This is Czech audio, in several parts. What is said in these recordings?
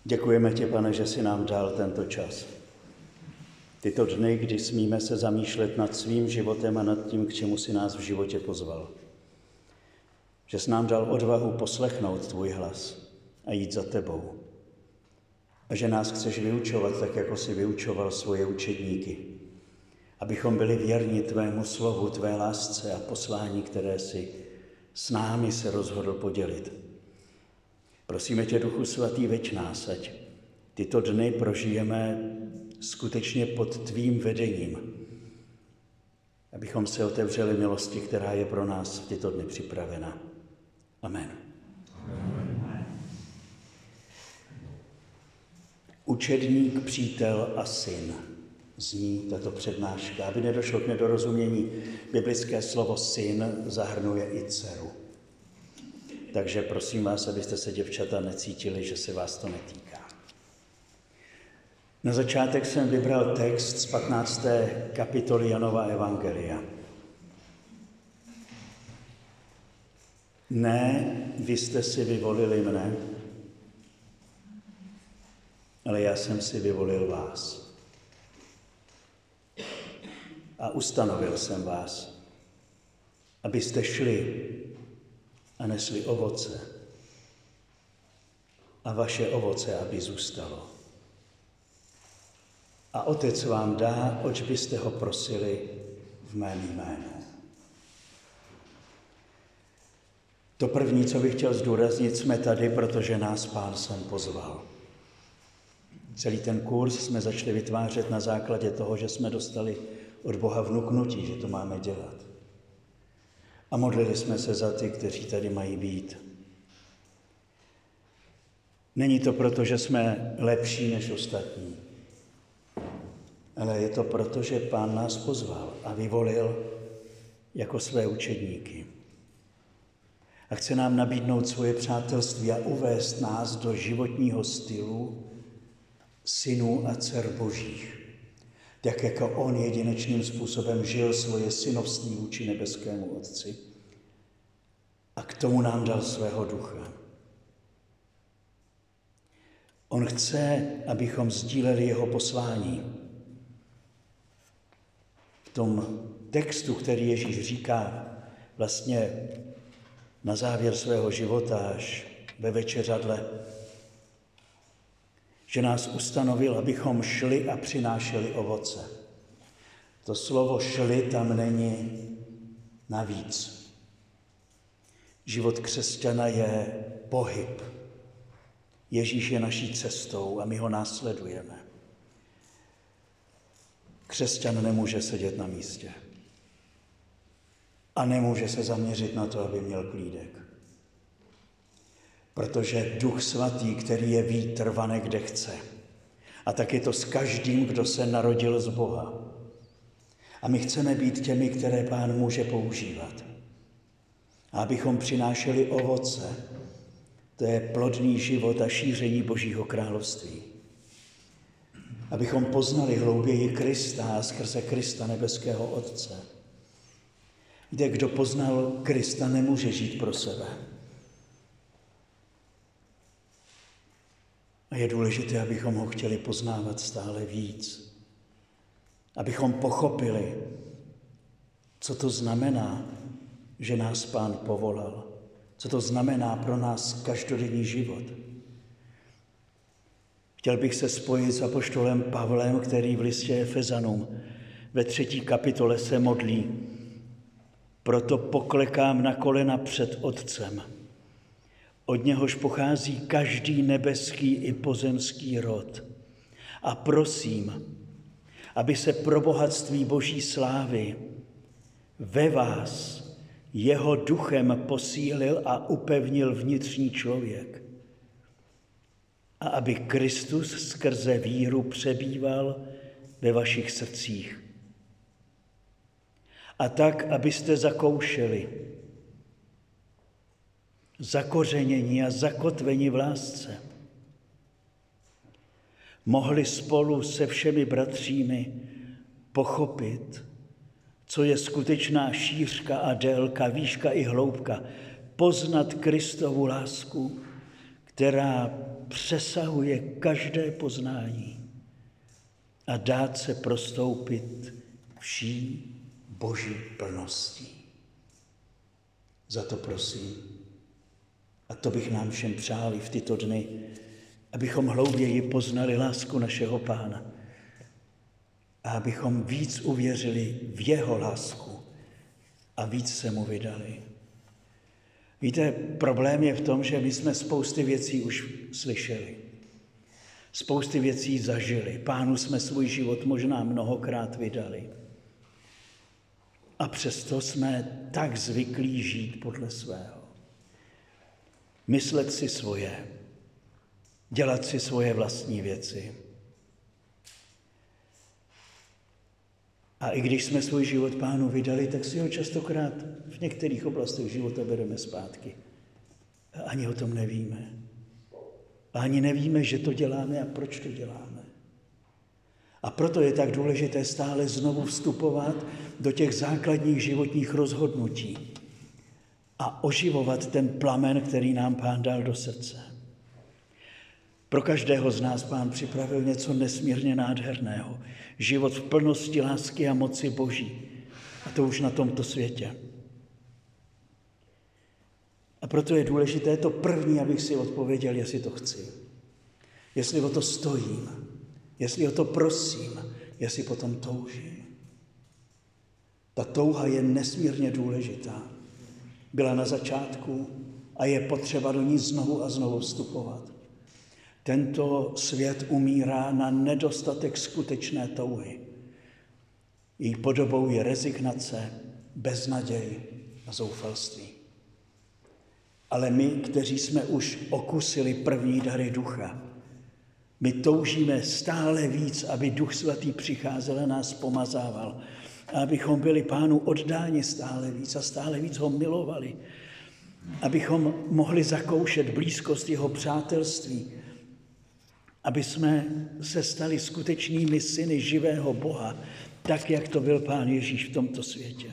Děkujeme ti, Pane, že jsi nám dal tento čas. Tyto dny, kdy smíme se zamýšlet nad svým životem a nad tím, k čemu jsi nás v životě pozval. Že jsi nám dal odvahu poslechnout tvůj hlas a jít za tebou. A že nás chceš vyučovat tak, jako jsi vyučoval svoje učedníky. Abychom byli věrni tvému slovu, tvé lásce a poslání, které jsi s námi se rozhodl podělit. Prosíme tě, Duchu Svatý, veď nás, ať tyto dny prožijeme skutečně pod tvým vedením, abychom se otevřeli milosti, která je pro nás v tyto dny připravena. Amen. Učedník, přítel a syn. Zní tato přednáška. Aby nedošlo k nedorozumění, biblické slovo syn zahrnuje i dceru. Takže prosím vás, abyste se, děvčata, necítili, že se vás to netýká. Na začátek jsem vybral text z 15. kapitoly Janova evangelia. Ne, vy jste si vyvolili mne, ale já jsem si vyvolil vás. A ustanovil jsem vás, abyste šli a nesli ovoce. A vaše ovoce, aby zůstalo. A Otec vám dá, oč byste ho prosili v mém jménu. To první, co bych chtěl zdůraznit, jsme tady, protože nás Pán sem pozval. Celý ten kurz jsme začali vytvářet na základě toho, že jsme dostali od Boha vnuknutí, že to máme dělat. A modlili jsme se za ty, kteří tady mají být. Není to proto, že jsme lepší než ostatní, ale je to proto, že Pán nás pozval a vyvolil jako své učedníky. A chce nám nabídnout svoje přátelství a uvést nás do životního stylu synů a dcer božích. Tak jako on jedinečným způsobem žil svoje synovství vůči nebeskému Otci. A k tomu nám dal svého ducha. On chce, abychom sdíleli jeho poslání. V tom textu, který Ježíš říká vlastně na závěr svého života až ve večeřadle, že nás ustanovil, abychom šli a přinášeli ovoce. To slovo šli tam není navíc. Život křesťana je pohyb. Ježíš je naší cestou a my ho následujeme. Křesťan nemůže sedět na místě. A nemůže se zaměřit na to, aby měl klídek. Protože Duch Svatý, který je vítr, vane kde chce. A tak je to s každým, kdo se narodil z Boha. A my chceme být těmi, které Pán může používat. A abychom přinášeli ovoce, to je plodný život a šíření Božího království. Abychom poznali hlouběji Krista a skrze Krista nebeského Otce. Kde kdo poznal Krista, nemůže žít pro sebe. A je důležité, abychom ho chtěli poznávat stále víc. Abychom pochopili, co to znamená, že nás Pán povolal. Co to znamená pro nás každodenní život. Chtěl bych se spojit s apoštolem Pavlem, který v listě Efezanům ve 3. kapitole se modlí. Proto poklekám na kolena před Otcem. Od něhož pochází každý nebeský i pozemský rod. A prosím, aby se pro bohatství Boží slávy ve vás jeho duchem posílil a upevnil vnitřní člověk. A aby Kristus skrze víru přebýval ve vašich srdcích. A tak, abyste zakoušeli, zakořenění a zakotvení v lásce, mohli spolu se všemi bratřími pochopit, co je skutečná šířka a délka, výška i hloubka, poznat Kristovu lásku, která přesahuje každé poznání a dát se prostoupit vší Boží plností. Za to prosím, a to bych nám všem přáli v tyto dny, abychom hlouběji poznali lásku našeho Pána a abychom víc uvěřili v jeho lásku a víc se mu vydali. Víte, problém je v tom, že my jsme spousty věcí už slyšeli. Spousty věcí zažili. Pánu jsme svůj život možná mnohokrát vydali. A přesto jsme tak zvyklí žít podle svého. Myslet si svoje. Dělat si svoje vlastní věci. A i když jsme svůj život Pánu vydali, tak si ho častokrát v některých oblastech života bereme zpátky. A ani o tom nevíme. A ani nevíme, že to děláme a proč to děláme. A proto je tak důležité stále znovu vstupovat do těch základních životních rozhodnutí a oživovat ten plamen, který nám Pán dal do srdce. Pro každého z nás Pán připravil něco nesmírně nádherného. Život v plnosti lásky a moci Boží. A to už na tomto světě. A proto je důležité to první, abych si odpověděl, jestli to chci. Jestli o to stojím. Jestli o to prosím. Jestli potom toužím. Ta touha je nesmírně důležitá. Byla na začátku a je potřeba do ní znovu a znovu vstupovat. Tento svět umírá na nedostatek skutečné touhy. Její podobou je rezignace, beznaděj a zoufalství. Ale my, kteří jsme už okusili první dary ducha, my toužíme stále víc, aby Duch Svatý přicházel a nás pomazával. A abychom byli Pánu oddáni stále víc a stále víc ho milovali. Abychom mohli zakoušet blízkost jeho přátelství. Aby jsme se stali skutečnými syny živého Boha, tak, jak to byl Pán Ježíš v tomto světě.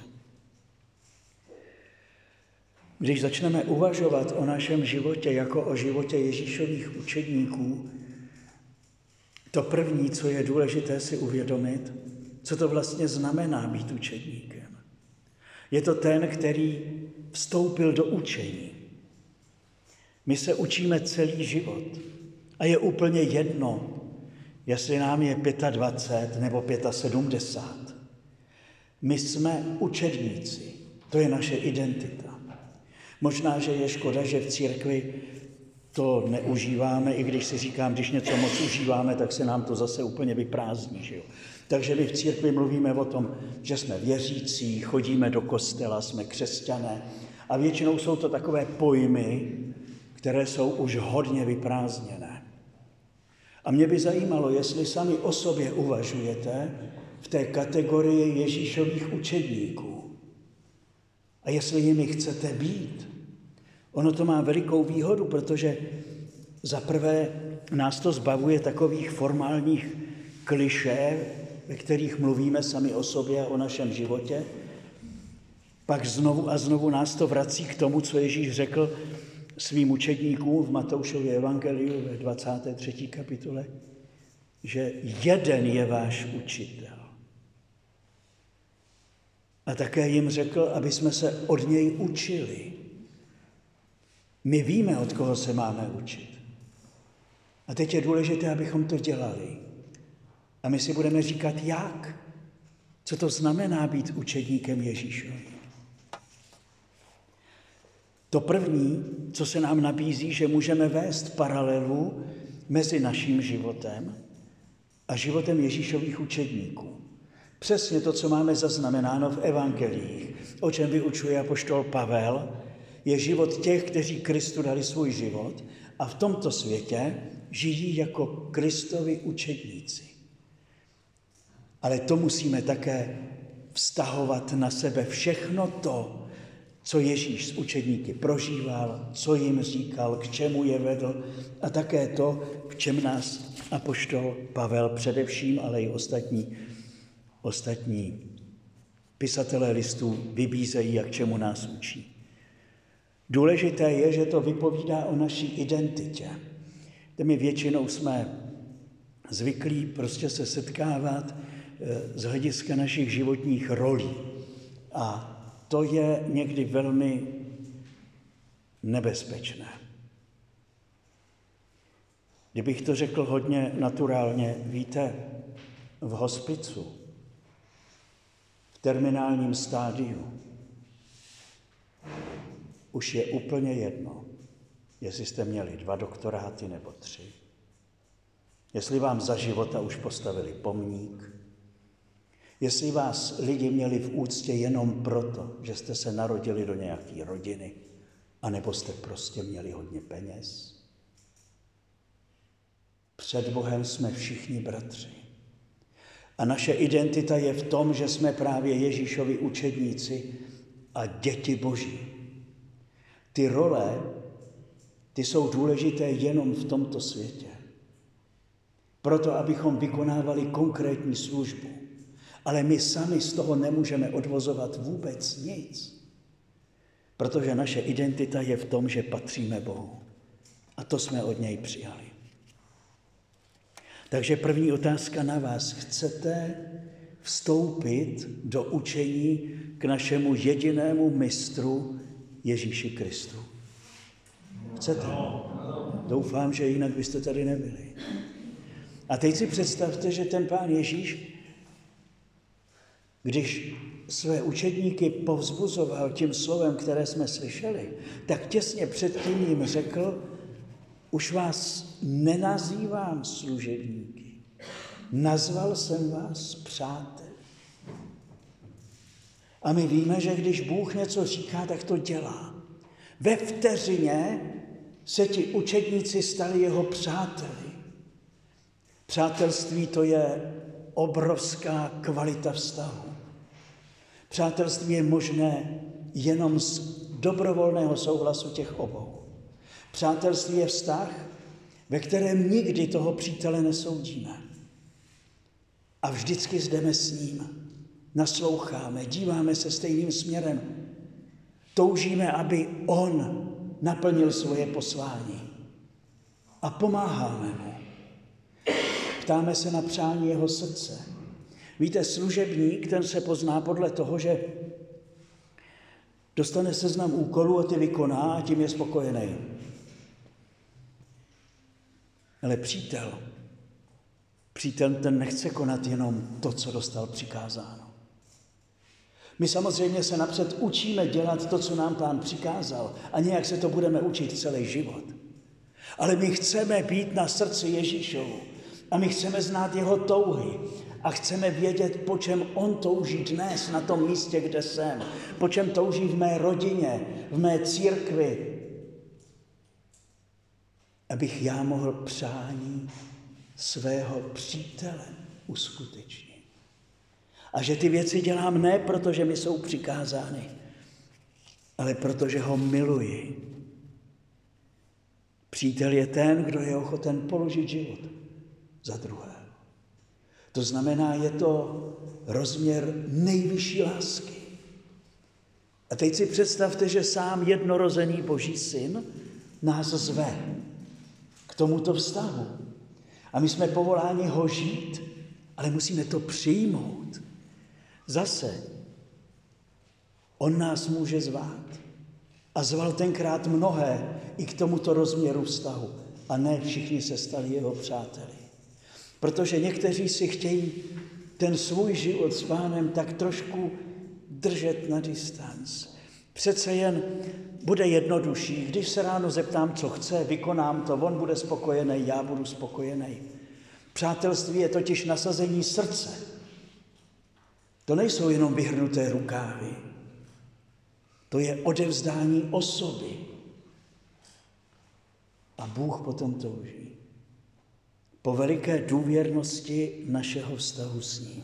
Když začneme uvažovat o našem životě jako o životě Ježíšových učedníků, to první, co je důležité si uvědomit, co to vlastně znamená být učedníkem. Je to ten, který vstoupil do učení. My se učíme celý život a je úplně jedno, jestli nám je 25 nebo 75. My jsme učedníci, to je naše identita. Možná, že je škoda, že v církvi to neužíváme, i když si říkám, když něco moc užíváme, tak se nám to zase úplně vyprázdní. Že jo? Takže my v církvi mluvíme o tom, že jsme věřící, chodíme do kostela, jsme křesťané a většinou jsou to takové pojmy, které jsou už hodně vyprázdněné. A mě by zajímalo, jestli sami o sobě uvažujete v té kategorii Ježíšových učedníků a jestli jimi chcete být. Ono to má velikou výhodu, protože za prvé nás to zbavuje takových formálních klišé, ve kterých mluvíme sami o sobě a o našem životě. Pak znovu a znovu nás to vrací k tomu, co Ježíš řekl svým učedníkům v Matoušově evangeliu ve 23. kapitole, že jeden je váš učitel. A také jim řekl, aby jsme se od něj učili. My víme, od koho se máme učit. A teď je důležité, abychom to dělali. A my si budeme říkat, jak? Co to znamená být učedníkem Ježíšovým? To první, co se nám nabízí, že můžeme vést paralelu mezi naším životem a životem Ježíšových učedníků. Přesně to, co máme zaznamenáno v evangeliích, o čem vyučuje apoštol Pavel, je život těch, kteří Kristu dali svůj život a v tomto světě žijí jako Kristovi učedníci. Ale to musíme také vztahovat na sebe všechno to, co Ježíš s učedníky prožíval, co jim říkal, k čemu je vedl a také to, v čem nás apoštol Pavel především, ale i ostatní pisatelé listů vybízejí a k čemu nás učí. Důležité je, že to vypovídá o naší identitě. My většinou jsme zvyklí prostě se setkávat z hlediska našich životních rolí. A to je někdy velmi nebezpečné. Kdybych to řekl hodně naturálně, víte, v hospicu, v terminálním stádiu, už je úplně jedno, jestli jste měli 2 doktoráty nebo 3. Jestli vám za života už postavili pomník, jestli vás lidi měli v úctě jenom proto, že jste se narodili do nějaké rodiny, anebo jste prostě měli hodně peněz. Před Bohem jsme všichni bratři. A naše identita je v tom, že jsme právě Ježíšovi učedníci a děti Boží. Ty role, ty jsou důležité jenom v tomto světě. Proto, abychom vykonávali konkrétní službu. Ale my sami z toho nemůžeme odvozovat vůbec nic. Protože naše identita je v tom, že patříme Bohu. A to jsme od něj přijali. Takže první otázka na vás. Chcete vstoupit do učení k našemu jedinému mistru Ježíši Kristu? Chcete? Doufám, že jinak byste tady nebyli. A teď si představte, že ten Pán Ježíš, když své učedníky povzbuzoval tím slovem, které jsme slyšeli, tak těsně předtím jim řekl, už vás nenazývám služebníky, nazval jsem vás přáteli. A my víme, že když Bůh něco říká, tak to dělá. Ve vteřině se ti učedníci stali jeho přáteli. Přátelství to je obrovská kvalita vztahu. Přátelství je možné jenom z dobrovolného souhlasu těch obou. Přátelství je vztah, ve kterém nikdy toho přítele nesoudíme. A vždycky jdeme s ním, nasloucháme, díváme se stejným směrem. Toužíme, aby on naplnil svoje poslání. A pomáháme mu. Ptáme se na přání jeho srdce. Víte, služebník, ten se pozná podle toho, že dostane seznam úkolů a ty vykoná a tím je spokojený. Ale přítel ten nechce konat jenom to, co dostal přikázáno. My samozřejmě se napřed učíme dělat to, co nám Pán přikázal a nějak se to budeme učit celý život. Ale my chceme být na srdci Ježíšovu a my chceme znát jeho touhy a chceme vědět, po čem on touží dnes na tom místě, kde jsem, po čem touží v mé rodině, v mé církvi, abych já mohl přání svého přítele uskutečnit. A že ty věci dělám ne proto, že mi jsou přikázány, ale protože ho miluji. Přítel je ten, kdo je ochoten položit život za druhého. To znamená, je to rozměr nejvyšší lásky. A teď si představte, že sám jednorozený Boží syn nás zve k tomuto vztahu. A my jsme povoláni ho žít, ale musíme to přijmout. Zase, on nás může zvát. A zval tenkrát mnohé i k tomuto rozměru vztahu. A ne všichni se stali jeho přáteli. Protože někteří si chtějí ten svůj život s Pánem tak trošku držet na distanc. Přece jen bude jednodušší, když se ráno zeptám, co chce, vykonám to, on bude spokojený, já budu spokojený. Přátelství je totiž nasazení srdce. To nejsou jenom vyhrnuté rukávy. To je odevzdání osoby. A Bůh potom touží po veliké důvěrnosti našeho vztahu s ním.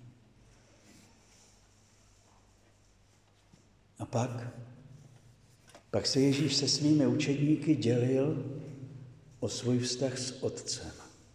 A pak se Ježíš se svými učedníky dělil o svůj vztah s Otcem.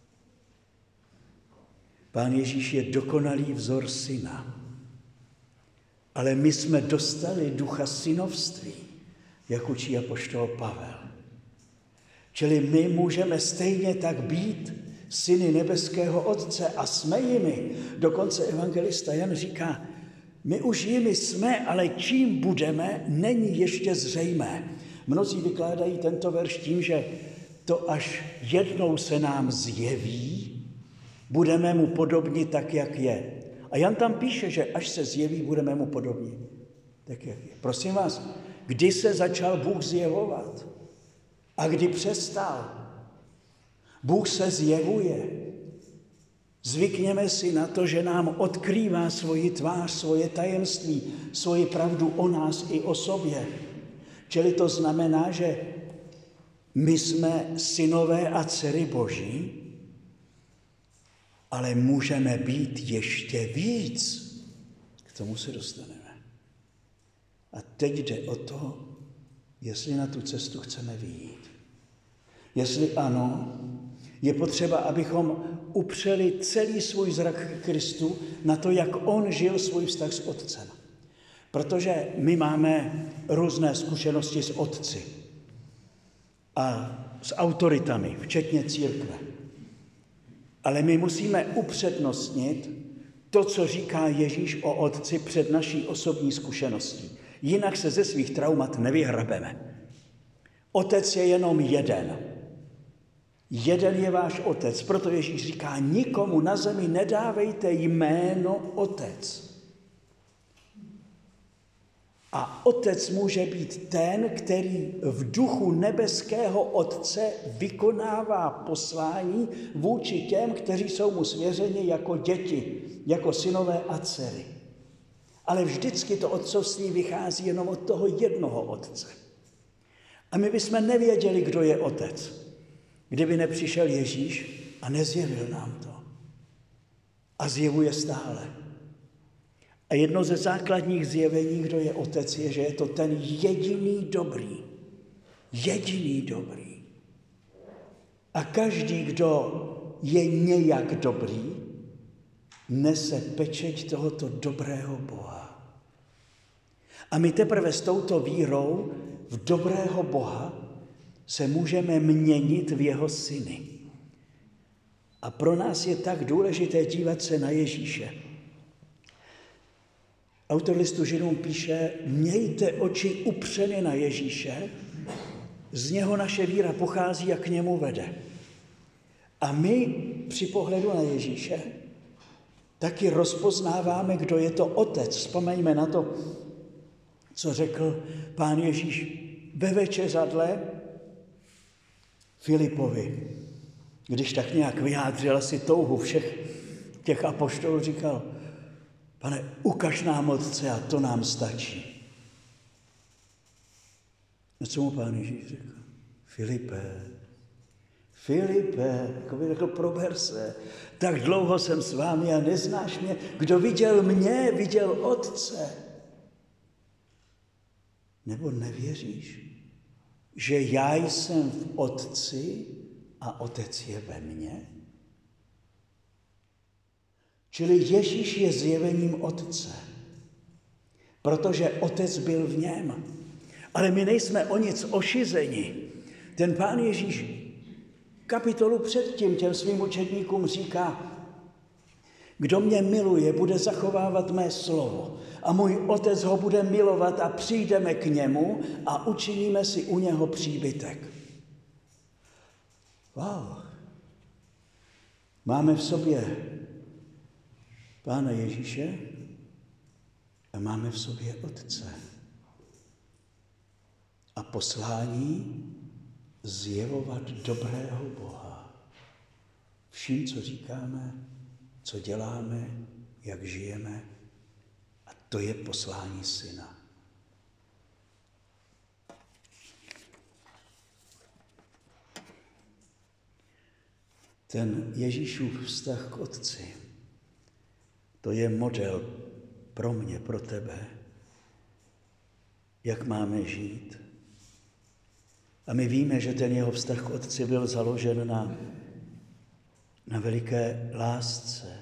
Pán Ježíš je dokonalý vzor syna, ale my jsme dostali ducha synovství. jak učí apoštol Pavel. Čili my můžeme stejně tak být syny nebeského Otce a jsme jimi. Dokonce evangelista Jan říká, my už jimi jsme, ale čím budeme, není ještě zřejmé. Mnozí vykládají tento verš tím, že to až jednou se nám zjeví, budeme mu podobni tak, jak je. A Jan tam píše, že až se zjeví, budeme mu podobni tak, jak je. Prosím vás, kdy se začal Bůh zjevovat? A kdy přestal? Bůh se zjevuje. Zvykněme si na to, že nám odkrývá svoji tvář, svoje tajemství, svoji pravdu o nás i o sobě. Čili to znamená, že my jsme synové a dcery Boží, ale můžeme být ještě víc. K tomu se dostaneme. A teď jde o to, jestli na tu cestu chceme vyjít. Jestli ano, je potřeba, abychom upřeli celý svůj zrak k Kristu na to, jak on žil svůj vztah s Otcem. Protože my máme různé zkušenosti s otci a s autoritami, včetně církve. Ale my musíme upřednostnit to, co říká Ježíš o Otci před naší osobní zkušeností. Jinak se ze svých traumat nevyhrabeme. Otec je jenom jeden. Jeden je váš Otec. Proto Ježíš říká, nikomu na zemi nedávejte jméno Otec. A Otec může být ten, který v duchu nebeského Otce vykonává poslání vůči těm, kteří jsou mu svěřeni jako děti, jako synové a dcery. Ale vždycky to otcovství vychází jenom od toho jednoho Otce. A my bychom nevěděli, kdo je Otec, kdyby nepřišel Ježíš a nezjevil nám to. A zjevuje stále. A jedno ze základních zjevení, kdo je Otec, je, že je to ten jediný dobrý. Jediný dobrý. A každý, kdo je nějak dobrý, nese pečeť tohoto dobrého Boha. A my teprve s touto vírou v dobrého Boha se můžeme měnit v jeho syny. A pro nás je tak důležité dívat se na Ježíše. Autor listu Židům píše, mějte oči upřeny na Ježíše, z něho naše víra pochází a k němu vede. A my při pohledu na Ježíše taky rozpoznáváme, kdo je to Otec. Vzpomeňme na to, co řekl Pán Ježíš ve večeřadle Filipovi. Když tak nějak vyjádřil si touhu všech těch apoštolů, říkal, Pane, ukaž nám Otce a to nám stačí. A co mu Pán Ježíš řekl? Filipe, jako by řekl, prober se, tak dlouho jsem s vámi a neznáš mě. Kdo viděl mě, viděl Otce. Nebo nevěříš, že já jsem v Otci a Otec je ve mně? Čili Ježíš je zjevením Otce, protože Otec byl v něm. Ale my nejsme o nic ošizeni. Ten Pán Ježíš kapitolu předtím těm svým učedníkům říká, kdo mě miluje, bude zachovávat mé slovo a můj Otec ho bude milovat a přijdeme k němu a učiníme si u něho příbytek. Wow. Máme v sobě Pána Ježíše a máme v sobě Otce. A poslání zjevovat dobrého Boha. Vším, co říkáme, co děláme, jak žijeme. A to je poslání Syna. Ten Ježíšův vztah k Otci, to je model pro mě, pro tebe, jak máme žít. A my víme, že ten jeho vztah k Otci byl založen na veliké lásce,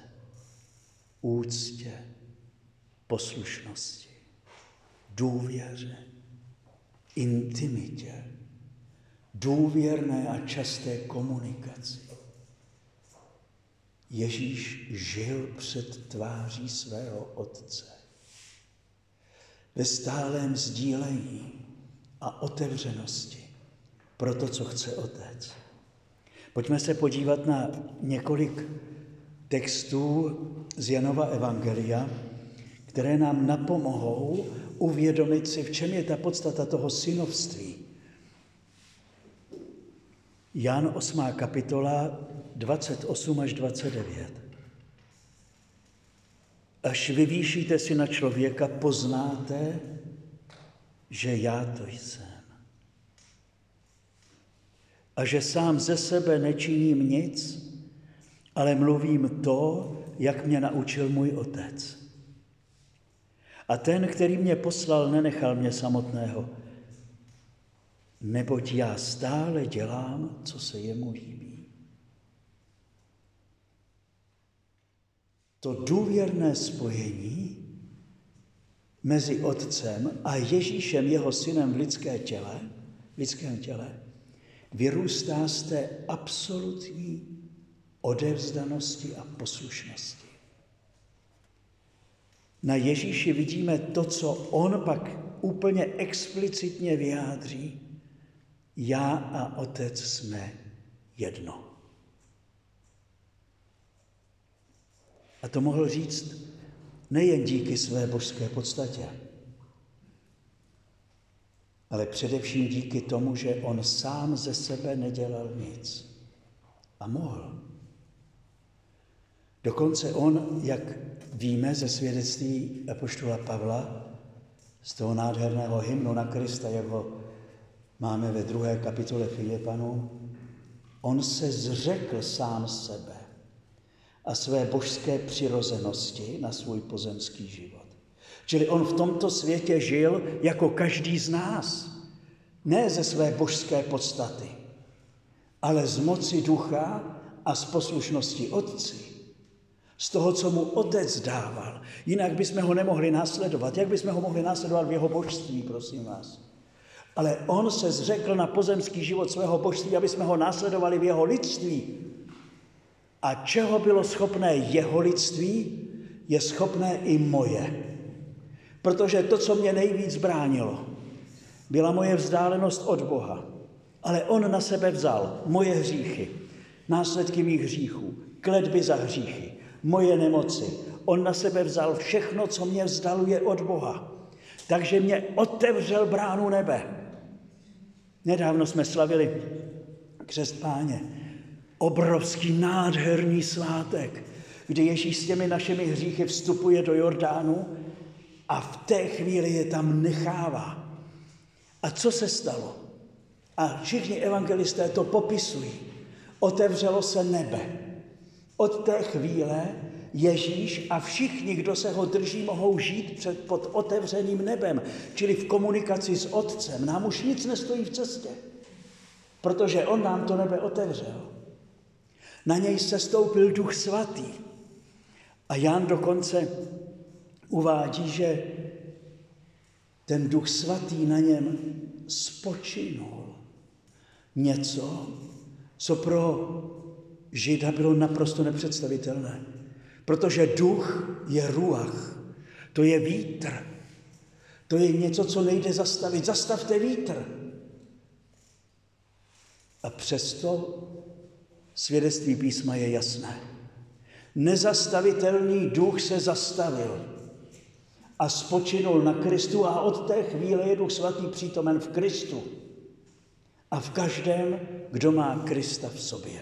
úctě, poslušnosti, důvěře. intimitě, důvěrné a časté komunikaci. Ježíš žil před tváří svého Otce. Ve stálém sdílení a otevřenosti pro to, co chce Otec. Pojďme se podívat na několik textů z Janova evangelia, které nám napomohou uvědomit si, v čem je ta podstata toho synovství. Jan 8. kapitola 28 až 29. Až vyvýšíte syna člověka, poznáte, že já to jsem. A že sám ze sebe nečiním nic, ale mluvím to, jak mě naučil můj Otec. A ten, který mě poslal, nenechal mě samotného, neboť já stále dělám, co se jemu líbí. To důvěrné spojení mezi Otcem a Ježíšem, jeho synem v lidském těle, vyrůstá z té absolutní odevzdanosti a poslušnosti. Na Ježíši vidíme to, co on pak úplně explicitně vyjádří. Já a Otec jsme jedno. A to mohl říct nejen díky své božské podstatě, ale především díky tomu, že on sám ze sebe nedělal nic. A mohl. Dokonce on, jak víme ze svědectví apoštola Pavla, z toho nádherného hymnu na Krista, jak ho máme ve 2. kapitole Filipanů, on se zřekl sám sebe a své božské přirozenosti na svůj pozemský život. Čili on v tomto světě žil jako každý z nás. Ne ze své božské podstaty, ale z moci ducha a z poslušnosti Otci. Z toho, co mu Otec dával. Jinak bychom ho nemohli následovat. Jak bychom ho mohli následovat v jeho božství, prosím vás? Ale on se zřekl na pozemský život svého božství, aby jsme ho následovali v jeho lidství. A čeho bylo schopné jeho lidství, je schopné i moje. Protože to, co mě nejvíc bránilo, byla moje vzdálenost od Boha. Ale on na sebe vzal moje hříchy, následky mých hříchů, kletby za hříchy, moje nemoci. On na sebe vzal všechno, co mě vzdaluje od Boha. Takže mě otevřel bránu nebe. Nedávno jsme slavili křest Páně. Obrovský nádherný svátek, kdy Ježíš s těmi našimi hříchy vstupuje do Jordánu a v té chvíli je tam nechává. A co se stalo? A všichni evangelisté to popisují. Otevřelo se nebe. Od té chvíle Ježíš a všichni, kdo se ho drží, mohou žít pod otevřeným nebem, čili v komunikaci s Otcem. Nám už nic nestojí v cestě, protože on nám to nebe otevřel. Na něj sestoupil Duch Svatý. A Jan dokonce uvádí, že ten Duch Svatý na něm spočinul. Něco, co pro Žida bylo naprosto nepředstavitelné. Protože duch je ruach, to je vítr. To je něco, co nejde zastavit. Zastavte vítr. A přesto svědectví písma je jasné. Nezastavitelný duch se zastavil a spočinul na Kristu a od té chvíle je Duch Svatý přítomen v Kristu a v každém, kdo má Krista v sobě.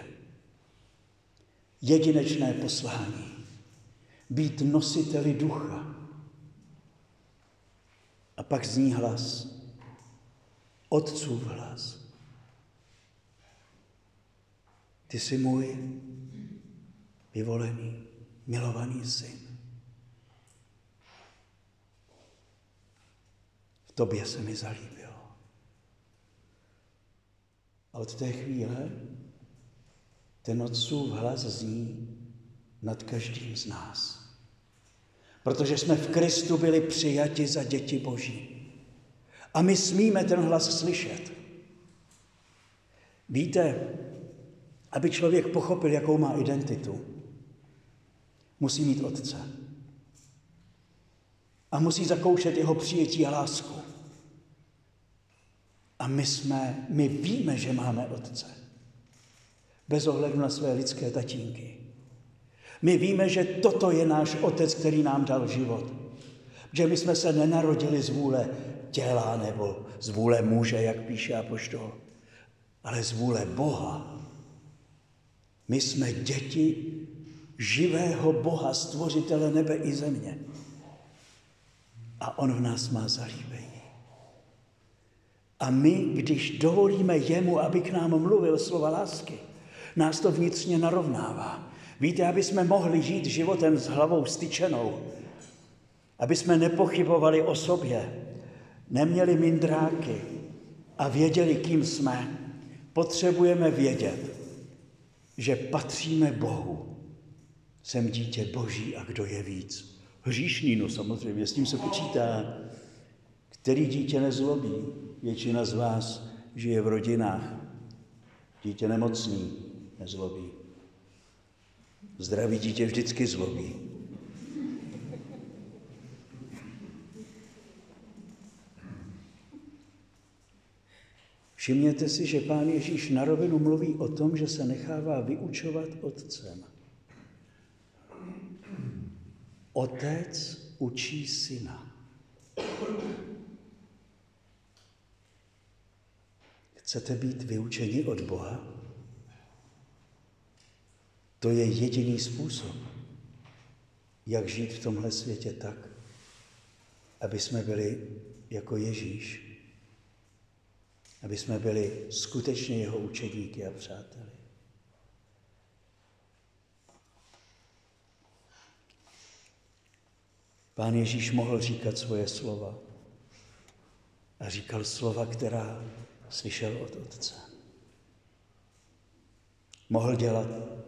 Jedinečné poslání. Být nositeli ducha. A pak zní hlas. Otcův hlas. Ty jsi můj vyvolený, milovaný syn. V tobě se mi zalíbil. A od té chvíle ten Otcův hlas zní nad každým z nás. Protože jsme v Kristu byli přijati za děti Boží. A my smíme ten hlas slyšet. Víte, aby člověk pochopil, jakou má identitu, musí mít otce. A musí zakoušet jeho přijetí a lásku. A my víme, že máme otce. Bez ohledu na své lidské tatínky. My víme, že toto je náš otec, který nám dal život. Že my jsme se nenarodili z vůle těla nebo z vůle muže, jak píše apoštol, ale z vůle Boha. My jsme děti živého Boha, stvořitele nebe i země. A on v nás má zalíbení. A my, když dovolíme jemu, aby k nám mluvil slova lásky, nás to vnitřně narovnává. Víte, aby jsme mohli žít životem s hlavou styčenou, aby jsme nepochybovali o sobě, neměli mindráky a věděli, kým jsme, potřebujeme vědět, že patříme Bohu. Jsem dítě Boží a kdo je víc? Hříšný, no samozřejmě, s tím se počítá. Který dítě nezlobí? Většina z vás žije v rodinách. Dítě nemocný nezlobí. Zdravý dítě vždycky zlobí. Všimněte si, že Pán Ježíš na rovinu mluví o tom, že se nechává vyučovat otcem. Otec učí syna. Chcete být vyučeni od Boha? To je jediný způsob, jak žít v tomhle světě tak, aby jsme byli jako Ježíš. Aby jsme byli skutečně jeho učedníky a přáteli. Pán Ježíš mohl říkat svoje slova. A říkal slova, která slyšel od Otce. Mohl dělat,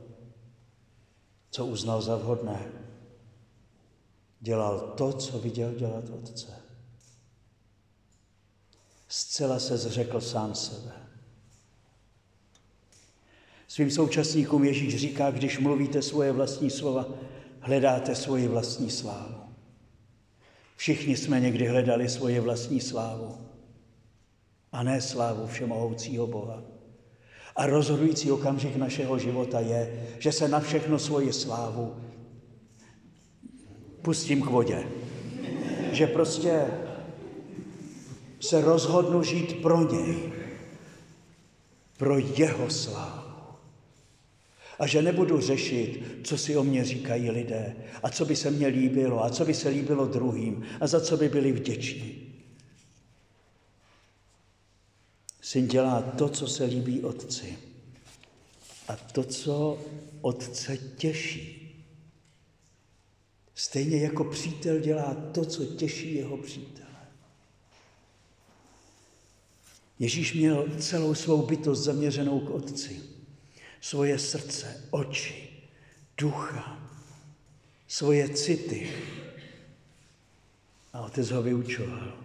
co uznal za vhodné. Dělal to, co viděl dělat Otce. Zcela se zřekl sám sebe. Svým současníkům Ježíš říká, když mluvíte svoje vlastní slova, hledáte svoji vlastní slávu. Všichni jsme někdy hledali svoje vlastní slávu a ne slávu všemohoucího Boha. A rozhodující okamžik našeho života je, že se na všechno svoji slávu pustím k vodě. Že prostě se rozhodnu žít pro něj, pro jeho slávu. A že nebudu řešit, co si o mě říkají lidé a co by se mně líbilo a co by se líbilo druhým a za co by byli vděční. Syn dělá to, co se líbí otci a to, co otce těší. Stejně jako přítel dělá to, co těší jeho přítele. Ježíš měl celou svou bytost zaměřenou k otci. Svoje srdce, oči, ducha, svoje city. A otec ho vyučoval.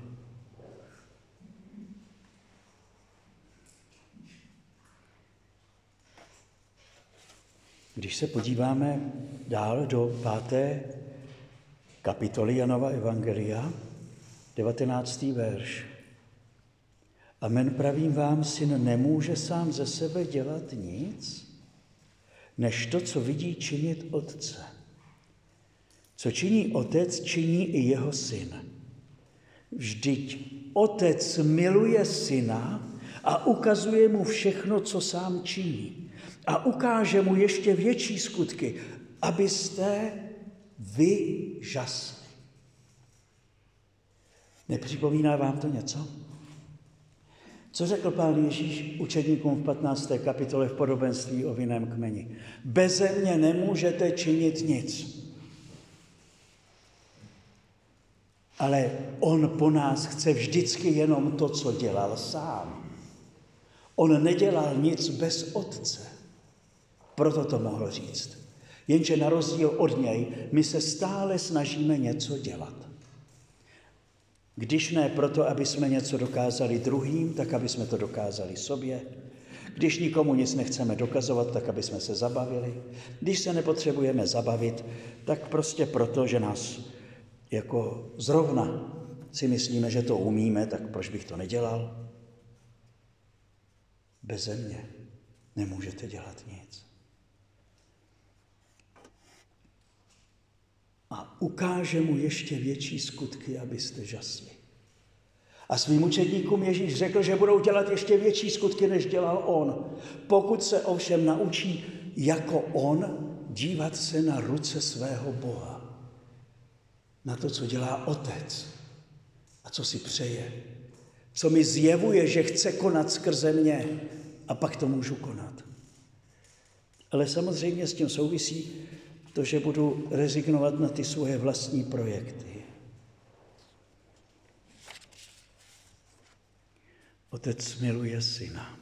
Když se podíváme dál do 5. kapitoly Janova evangelia, 19. verš. Amen, pravím vám, syn nemůže sám ze sebe dělat nic, než to, co vidí činit otce. Co činí otec, činí i jeho syn. Vždyť otec miluje syna a ukazuje mu všechno, co sám činí. A ukáže mu ještě větší skutky, abyste vy žasli. Nepřipomíná vám to něco? Co řekl Pán Ježíš učedníkům v 15. kapitole v podobenství o vinném kmeni? Beze mě nemůžete činit nic. Ale on po nás chce vždycky jenom to, co dělal sám. On nedělal nic bez otce. Proto to mohl říct. Jenže na rozdíl od něj, my se stále snažíme něco dělat. Když ne proto, aby jsme něco dokázali druhým, tak aby jsme to dokázali sobě. Když nikomu nic nechceme dokazovat, tak aby jsme se zabavili. Když se nepotřebujeme zabavit, tak prostě proto, že nás jako zrovna si myslíme, že to umíme, tak proč bych to nedělal? Beze mě nemůžete dělat nic. A ukáže mu ještě větší skutky, abyste žasli. A svým učedníkům Ježíš řekl, že budou dělat ještě větší skutky, než dělal on. Pokud se ovšem naučí jako on dívat se na ruce svého Boha. Na to, co dělá Otec a co si přeje. Co mi zjevuje, že chce konat skrze mě a pak to můžu konat. Ale samozřejmě s tím souvisí to, že budu rezignovat na ty svoje vlastní projekty. Otec miluje syna.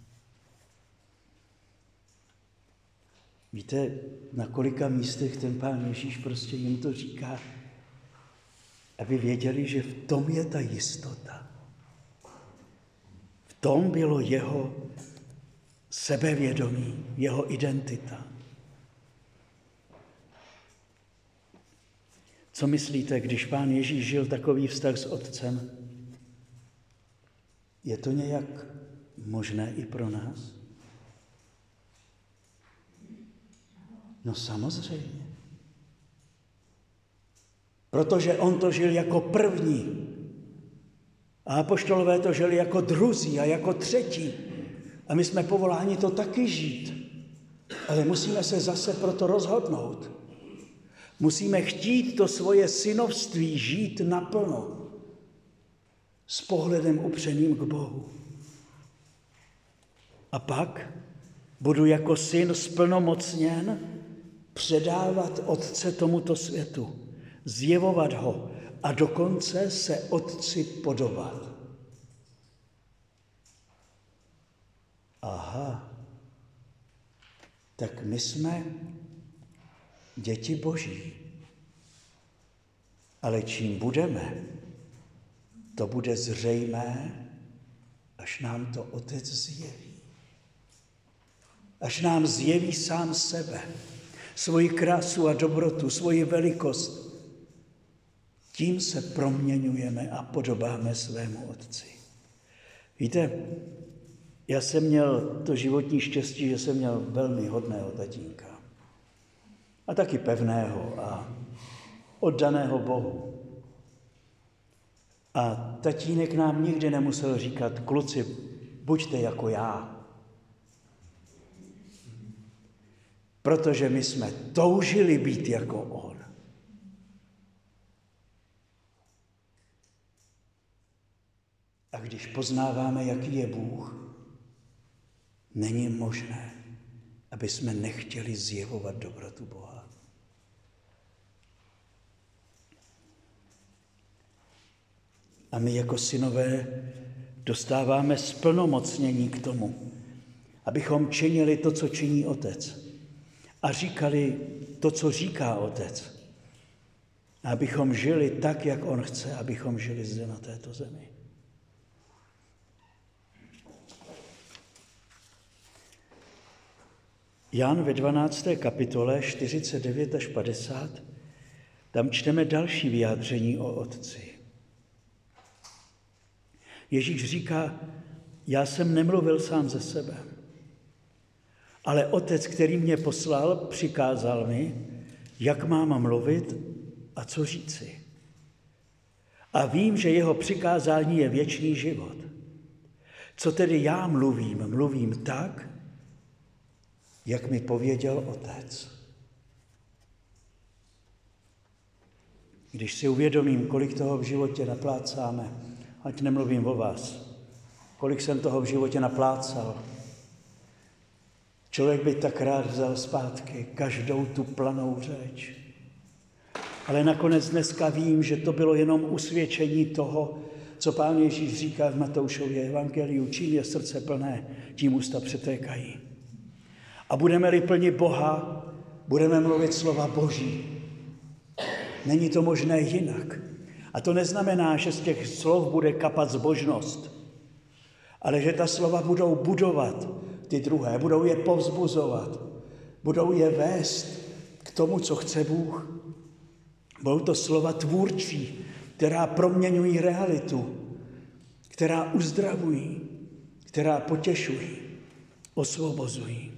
Víte, na kolika místech ten Pán Ježíš prostě jim to říká, aby věděli, že v tom je ta jistota. V tom bylo jeho sebevědomí, jeho identita. Co myslíte, když Pán Ježíš žil takový vztah s Otcem? Je to nějak možné i pro nás? No samozřejmě. Protože on to žil jako první. A apoštolové to žili jako druzí a jako třetí. A my jsme povoláni to taky žít. Ale musíme se zase proto rozhodnout. Musíme chtít to svoje synovství žít naplno. S pohledem upřeným k Bohu. A pak budu jako syn splnomocněn předávat Otce tomuto světu, zjevovat ho a dokonce se Otci podobat. Aha, tak my jsme děti Boží. Ale čím budeme, to bude zřejmé, až nám to Otec zjeví. Až nám zjeví sám sebe, svoji krásu a dobrotu, svoji velikost. Tím se proměňujeme a podobáme svému Otci. Víte, já jsem měl to životní štěstí, že jsem měl velmi hodného tatínka. A taky pevného a oddaného Bohu. A tatínek nám nikdy nemusel říkat, kluci, buďte jako já. Protože my jsme toužili být jako on. A když poznáváme, jaký je Bůh, není možné, aby jsme nechtěli zjevovat dobrotu Boha. A my jako synové dostáváme splnomocnění k tomu, abychom činili to, co činí Otec. A říkali to, co říká Otec. A abychom žili tak, jak on chce, abychom žili zde na této zemi. Jan ve 12. kapitole 49 až 50, tam čteme další vyjádření o Otci. Ježíš říká, já jsem nemluvil sám ze sebe, ale Otec, který mě poslal, přikázal mi, jak mám mluvit a co říci. A vím, že jeho přikázání je věčný život. Co tedy já mluvím tak, jak mi pověděl Otec. Když si uvědomím, kolik toho v životě naplácáme, ať nemluvím o vás, kolik jsem toho v životě naplácal, člověk by tak rád vzal zpátky každou tu planou řeč. Ale nakonec dneska vím, že to bylo jenom usvědčení toho, co Pán Ježíš říká v Matoušově evangeliu, čím je srdce plné, tím ústa přetékají. A budeme-li plni Boha, budeme mluvit slova Boží. Není to možné jinak. A to neznamená, že z těch slov bude kapat zbožnost, ale že ta slova budou budovat ty druhé, budou je povzbuzovat, budou je vést k tomu, co chce Bůh. Budou to slova tvůrčí, která proměňují realitu, která uzdravují, která potěšují, osvobozují.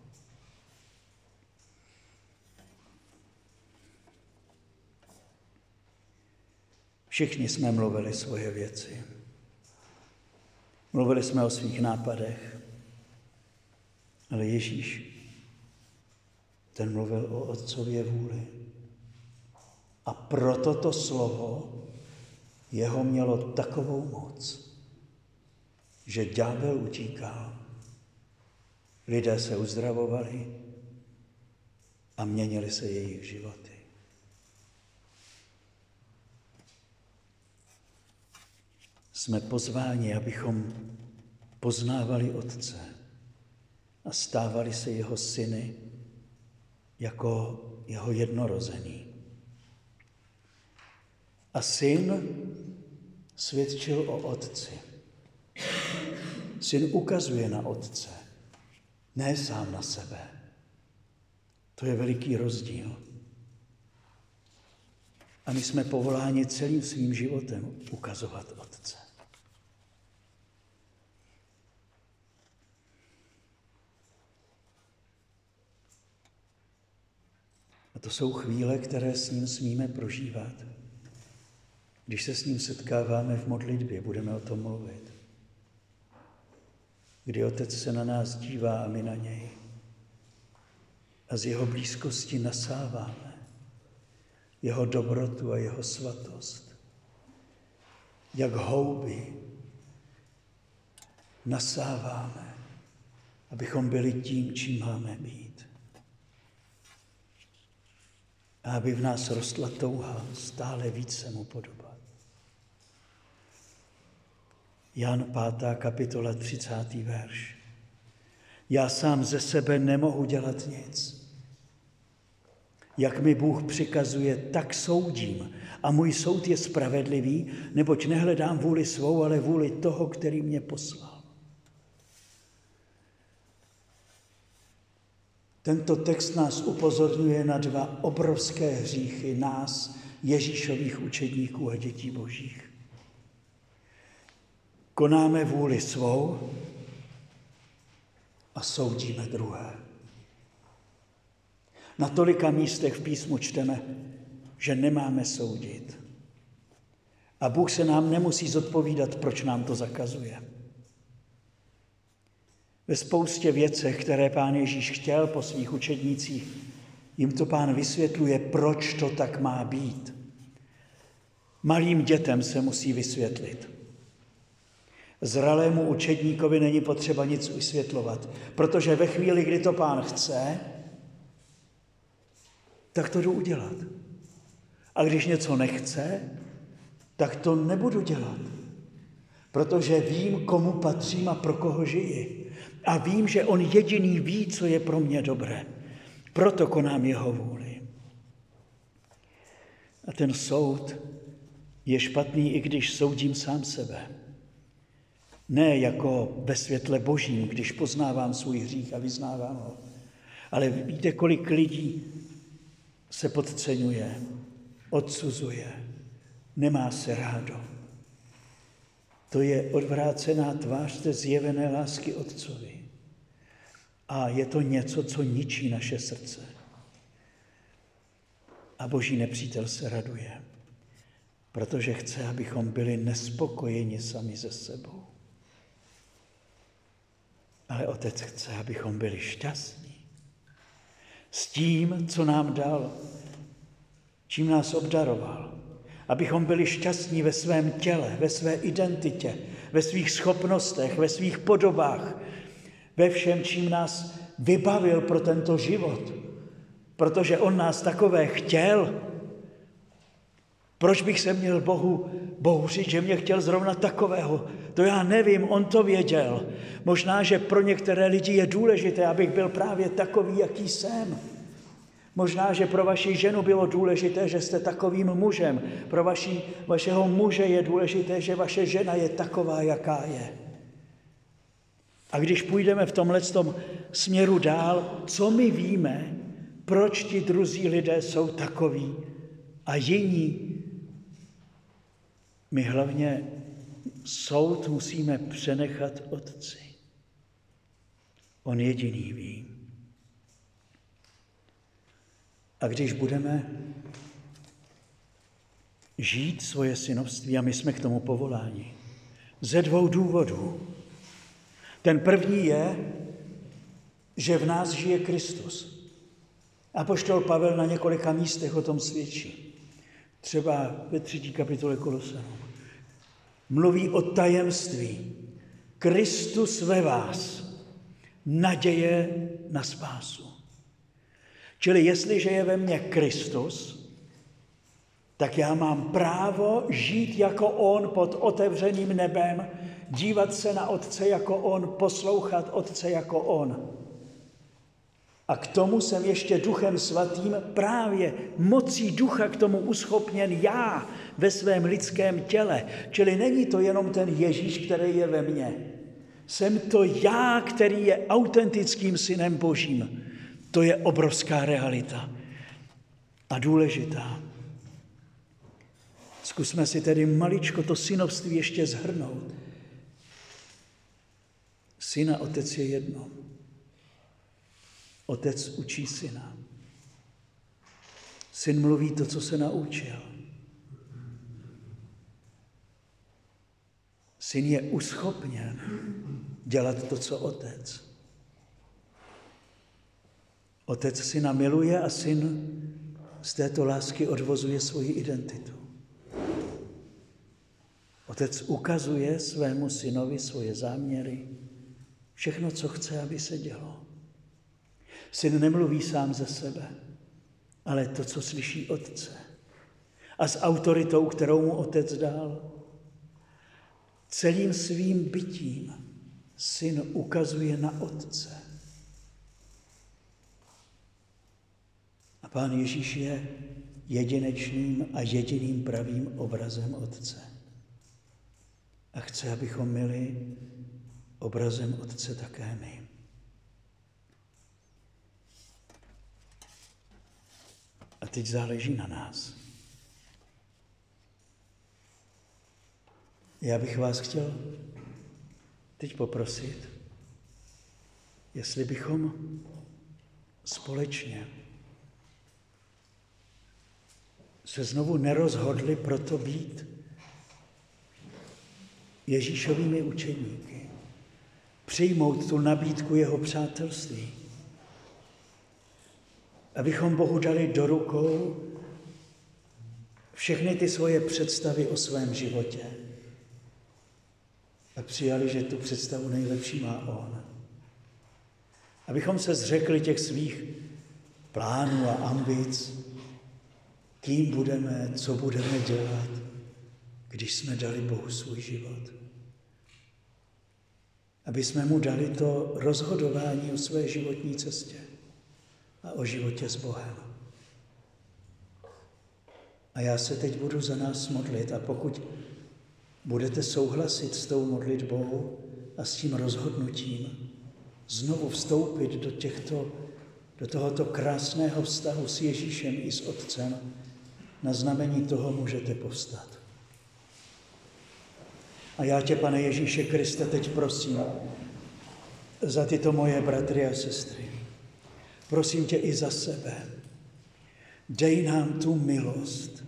Všichni jsme mluvili svoje věci. Mluvili jsme o svých nápadech, ale Ježíš, ten mluvil o Otcově vůli. A proto to slovo jeho mělo takovou moc, že ďábel utíkal, lidé se uzdravovali a měnily se jejich životy. Jsme pozváni, abychom poznávali Otce a stávali se jeho syny jako jeho jednorozený. A syn svědčil o Otci. Syn ukazuje na Otce, ne sám na sebe. To je veliký rozdíl. A my jsme povoláni celým svým životem ukazovat Otce. A to jsou chvíle, které s ním smíme prožívat. Když se s ním setkáváme v modlitbě, budeme o tom mluvit. Kdy Otec se na nás dívá a my na něj. A z jeho blízkosti nasáváme jeho dobrotu a jeho svatost. Jak houby nasáváme, abychom byli tím, čím máme být. A aby v nás rostla touha stále více mu podobat. Jan 5. kapitola 30. verš. Já sám ze sebe nemohu dělat nic. Jak mi Bůh přikazuje, tak soudím. A můj soud je spravedlivý, neboť nehledám vůli svou, ale vůli toho, který mě poslal. Tento text nás upozorňuje na dva obrovské hříchy nás, Ježíšových učedníků a dětí božích. Konáme vůli svou a soudíme druhé. Na tolika místech v písmu čteme, že nemáme soudit. A Bůh se nám nemusí zodpovídat, proč nám to zakazuje. Ve spoustě věcech, které Pán Ježíš chtěl po svých učednících, jim to Pán vysvětluje, proč to tak má být. Malým dětem se musí vysvětlit. Zralému učedníkovi není potřeba nic vysvětlovat, protože ve chvíli, kdy to Pán chce, tak to jdu udělat. A když něco nechce, tak to nebudu dělat, protože vím, komu patřím a pro koho žiji. A vím, že on jediný ví, co je pro mě dobré. Proto konám jeho vůli. A ten soud je špatný, i když soudím sám sebe. Ne jako ve světle božím, když poznávám svůj hřích a vyznávám ho. Ale víte, kolik lidí se podceňuje, odsuzuje, nemá se rádo. To je odvrácená tvář té zjevené lásky Otcovi. A je to něco, co ničí naše srdce. A boží nepřítel se raduje, protože chce, abychom byli nespokojeni sami se sebou. Ale Otec chce, abychom byli šťastní s tím, co nám dal, čím nás obdaroval. Abychom byli šťastní ve svém těle, ve své identitě, ve svých schopnostech, ve svých podobách, ve všem, čím nás vybavil pro tento život. Protože on nás takové chtěl. Proč bych se měl Bohu říct, že mě chtěl zrovna takového? To já nevím, on to věděl. Možná, že pro některé lidi je důležité, abych byl právě takový, jaký jsem. Možná, že pro vaši ženu bylo důležité, že jste takovým mužem. Pro vašeho muže je důležité, že vaše žena je taková, jaká je. A když půjdeme v tomhle směru dál, co my víme, proč ti druzí lidé jsou takoví a jiní? My hlavně soud musíme přenechat Otci. On jediný ví. A když budeme žít svoje synovství, a my jsme k tomu povoláni, ze 2 důvodů. Ten první je, že v nás žije Kristus. Apoštol Pavel na několika místech o tom svědčí. Třeba ve 3. kapitole Kolosanům. Mluví o tajemství. Kristus ve vás, naděje na spásu. Čili jestliže je ve mně Kristus, tak já mám právo žít jako on pod otevřeným nebem, dívat se na Otce jako on, poslouchat Otce jako on. A k tomu jsem ještě Duchem Svatým právě mocí Ducha k tomu uschopněn já ve svém lidském těle. Čili není to jenom ten Ježíš, který je ve mně. Jsem to já, který je autentickým synem Božím. To je obrovská realita a důležitá. Zkusme si tedy maličko to synovství ještě shrnout. Syn a Otec je jedno. Otec učí syna. Syn mluví to, co se naučil. Syn je uschopněn dělat to, co otec. Otec syna miluje a syn z této lásky odvozuje svoji identitu. Otec ukazuje svému synovi svoje záměry, všechno, co chce, aby se dělo. Syn nemluví sám ze sebe, ale to, co slyší otce. A s autoritou, kterou mu otec dal. Celým svým bytím syn ukazuje na otce. A Pán Ježíš je jedinečným a jediným pravým obrazem Otce. A chce, abychom byli obrazem Otce také my. A teď záleží na nás. Já bych vás chtěl teď poprosit, jestli bychom společně se znovu nerozhodli proto být Ježíšovými učedníky, přijmout tu nabídku jeho přátelství, abychom Bohu dali do rukou všechny ty svoje představy o svém životě a přijali, že tu představu nejlepší má on. Abychom se zřekli těch svých plánů a ambic, kým budeme, co budeme dělat, když jsme dali Bohu svůj život. Aby jsme mu dali to rozhodování o své životní cestě a o životě s Bohem. A já se teď budu za nás modlit a pokud budete souhlasit s tou modlitbou a s tím rozhodnutím znovu vstoupit do tohoto krásného vztahu s Ježíšem i s Otcem, na znamení toho můžete povstat. A já tě, Pane Ježíše Kriste, teď prosím za tyto moje bratry a sestry. Prosím tě i za sebe. Dej nám tu milost,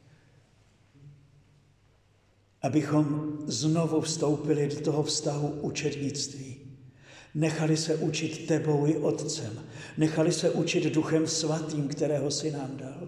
abychom znovu vstoupili do toho vztahu učednictví. Nechali se učit tebou i Otcem. Nechali se učit Duchem Svatým, kterého jsi nám dal.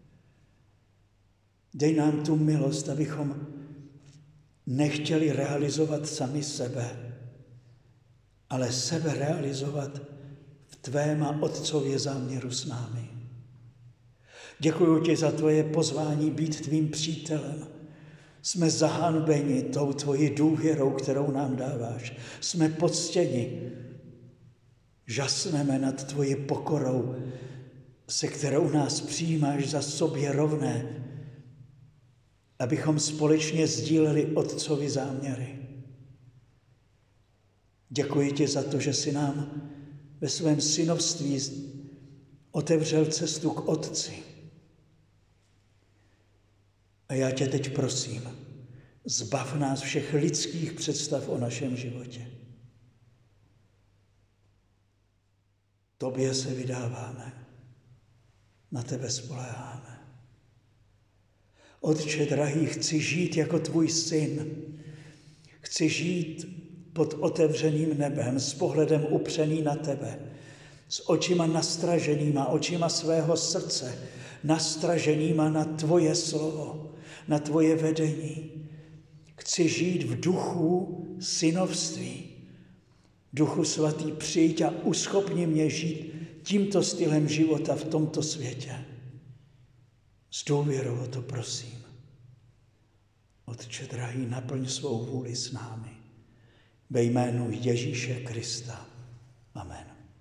Dej nám tu milost, abychom nechtěli realizovat sami sebe, ale sebe realizovat v tvém a Otcově záměru s námi. Děkuji ti za tvoje pozvání být tvým přítelem. Jsme zahanbeni tou tvojí důvěrou, kterou nám dáváš. Jsme poctěni. Žasneme nad tvojí pokorou, se kterou nás přijímáš za sobě rovné, abychom společně sdíleli Otcovi záměry. Děkuji ti za to, že jsi nám ve svém synovství otevřel cestu k Otci. A já tě teď prosím, zbav nás všech lidských představ o našem životě. Tobě se vydáváme, na tebe spoléháme. Otče drahý, chci žít jako tvůj syn. Chci žít pod otevřeným nebem, s pohledem upřený na tebe, s očima nastraženýma, očima svého srdce, nastraženýma na tvoje slovo, na tvoje vedení. Chci žít v duchu synovství. Duchu svatý, přijď a uschopni mě žít tímto stylem života v tomto světě. S důvěrou o to prosím. Otče drahý, naplň svou vůli s námi. Ve jménu Ježíše Krista. Amen.